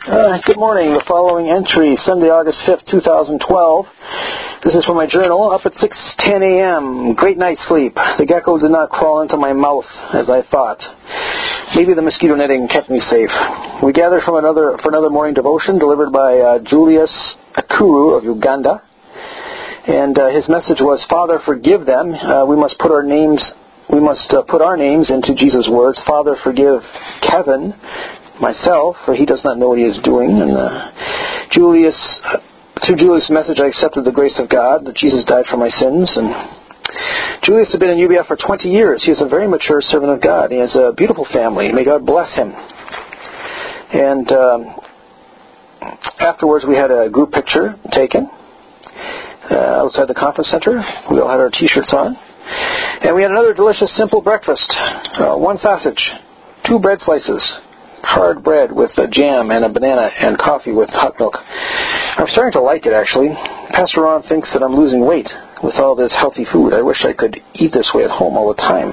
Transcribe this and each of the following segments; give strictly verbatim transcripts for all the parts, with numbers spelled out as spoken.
Uh, good morning. The following entry, Sunday, August fifth, two thousand twelve. This is from my journal. Up at six ten a.m. Great night's sleep. The gecko did not crawl into my mouth as I thought. Maybe the mosquito netting kept me safe. We gathered from another for another morning devotion delivered by uh, Julius Akuru of Uganda. And uh, his message was, Father, forgive them. Uh, we must put our names we must uh, put our names into Jesus' words. Father, forgive Kevin, myself, for he does not know what he is doing. And uh, Julius, uh, through Julius' message, I accepted the grace of God, that Jesus died for my sins. And Julius has been in U B F for twenty years. He is a very mature servant of God. He has a beautiful family. May God bless him. And um, afterwards, we had a group picture taken uh, outside the conference center. We all had our T-shirts on. And we had another delicious, simple breakfast. Uh, one sausage, two bread slices, hard bread with a jam and a banana, and coffee with hot milk. I'm starting to like it, actually. Pastor Ron thinks that I'm losing weight with all this healthy food. I wish I could eat this way at home all the time.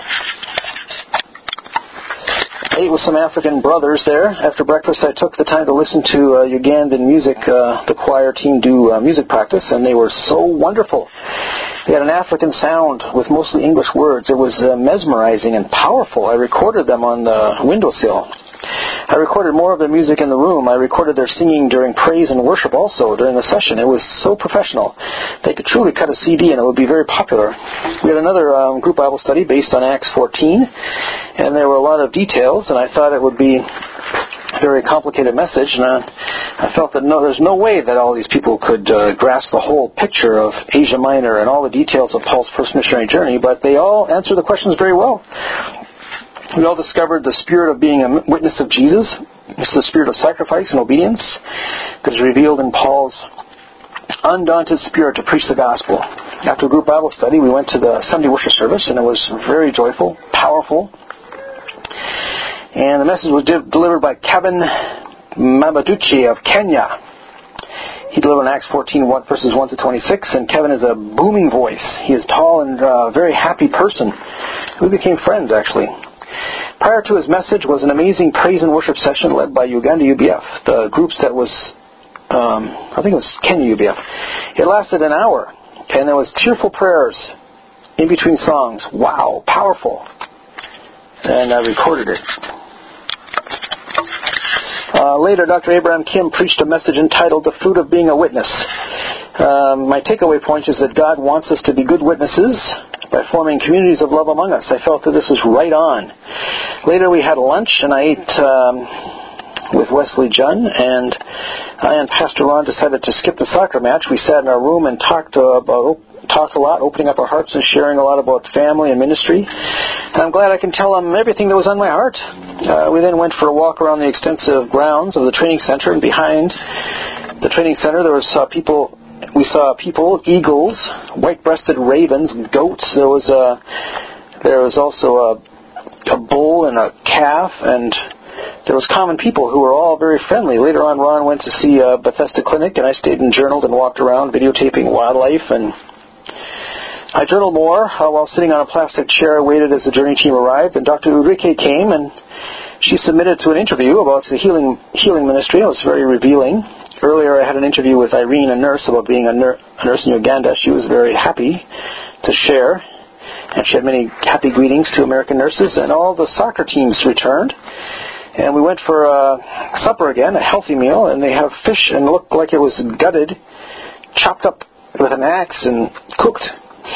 I ate with some African brothers there. After breakfast, I took the time to listen to uh, Ugandan music, uh, the choir team do uh, music practice, and they were so wonderful. They had an African sound with mostly English words. It was uh, mesmerizing and powerful. I recorded them on the windowsill. I recorded more of the music in the room. I recorded their singing during praise and worship also during the session. It was so professional. They could truly cut a C D and it would be very popular. We had another um, group Bible study based on Acts fourteen, and there were a lot of details, and I thought it would be a very complicated message, and I, I felt that no, there's no way that all these people could uh, grasp the whole picture of Asia Minor and all the details of Paul's first missionary journey, but they all answered the questions very well. We all discovered the spirit of being a witness of Jesus. It's the spirit of sacrifice and obedience that is revealed in Paul's undaunted spirit to preach the gospel. After group Bible study, we went to the Sunday worship service, and it was very joyful, powerful. And the message was de- delivered by Kevin Mabaduchi of Kenya. He delivered in Acts fourteen, verses one to twenty-six, and Kevin is a booming voice. He is tall and a uh, very happy person. We became friends, actually. Prior to his message was an amazing praise and worship session led by Uganda U B F, the groups that was, um, I think it was Kenya U B F. It lasted an hour, and there was tearful prayers in between songs. Wow, powerful. And I recorded it. Uh, later, Doctor Abraham Kim preached a message entitled The Fruit of Being a Witness. Um, my takeaway point is that God wants us to be good witnesses by forming communities of love among us. I felt that this was right on. Later we had lunch, and I ate um, with Wesley Junn, and I and Pastor Ron decided to skip the soccer match. We sat in our room and talked uh, about talked a lot, opening up our hearts and sharing a lot about family and ministry. And I'm glad I can tell them everything that was on my heart. Uh, we then went for a walk around the extensive grounds of the training center, and behind the training center there was uh, people. We saw people, eagles, white-breasted ravens, goats. There was a, there was also a, a bull and a calf, and there was common people who were all very friendly. Later on, Ron went to see uh, Bethesda Clinic, and I stayed and journaled and walked around videotaping wildlife. And I journaled more uh, while sitting on a plastic chair. I waited as the journey team arrived, and Doctor Ulrike came, and she submitted to an interview about the healing healing ministry. It was very revealing. Earlier, I had an interview with Irene, a nurse, about being a, ner- a nurse in Uganda. She was very happy to share, and she had many happy greetings to American nurses. And all the soccer teams returned, and we went for uh, supper again, a healthy meal, and they have fish, and it looked like it was gutted, chopped up with an axe, and cooked.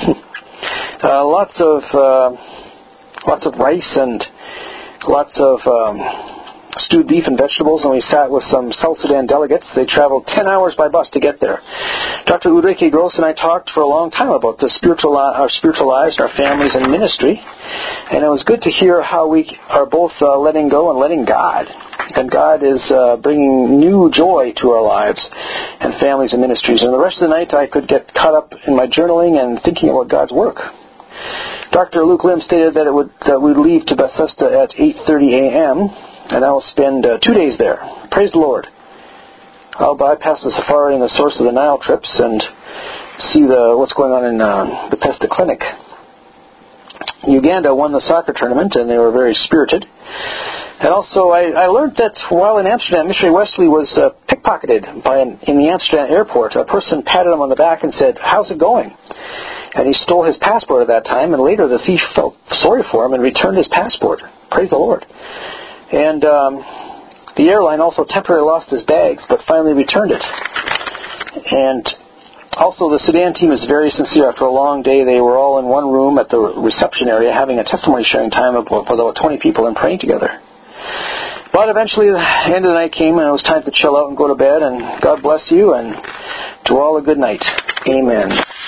uh, lots of uh, lots of rice and lots of Um, stewed beef and vegetables, and we sat with some South Sudan delegates. They traveled ten hours by bus to get there. Doctor Ulrike Gross and I talked for a long time about the spiritual, our spiritual lives, our families, and ministry, and it was good to hear how we are both uh, letting go and letting God. And God is uh, bringing new joy to our lives and families and ministries. And the rest of the night I could get caught up in my journaling and thinking about God's work. Doctor Luke Lim stated that it would uh, we'd leave to Bethesda at eight thirty a.m., and I will spend uh, two days there. Praise the Lord. I'll bypass the safari and the source of the Nile trips and see the what's going on in uh, Bethesda Clinic. Uganda won the soccer tournament, and they were very spirited. And also, I, I learned that while in Amsterdam, Missionary Wesley was uh, pickpocketed by an, in the Amsterdam airport. A person patted him on the back and said, "How's it going?" And he stole his passport at that time, and later the thief felt sorry for him and returned his passport. Praise the Lord. And um, the airline also temporarily lost his bags, but finally returned it. And also, the Sudan team is very sincere. After a long day, they were all in one room at the reception area having a testimony sharing time with about twenty people and praying together. But eventually, the end of the night came, and it was time to chill out and go to bed, and God bless you, and to all a good night. Amen.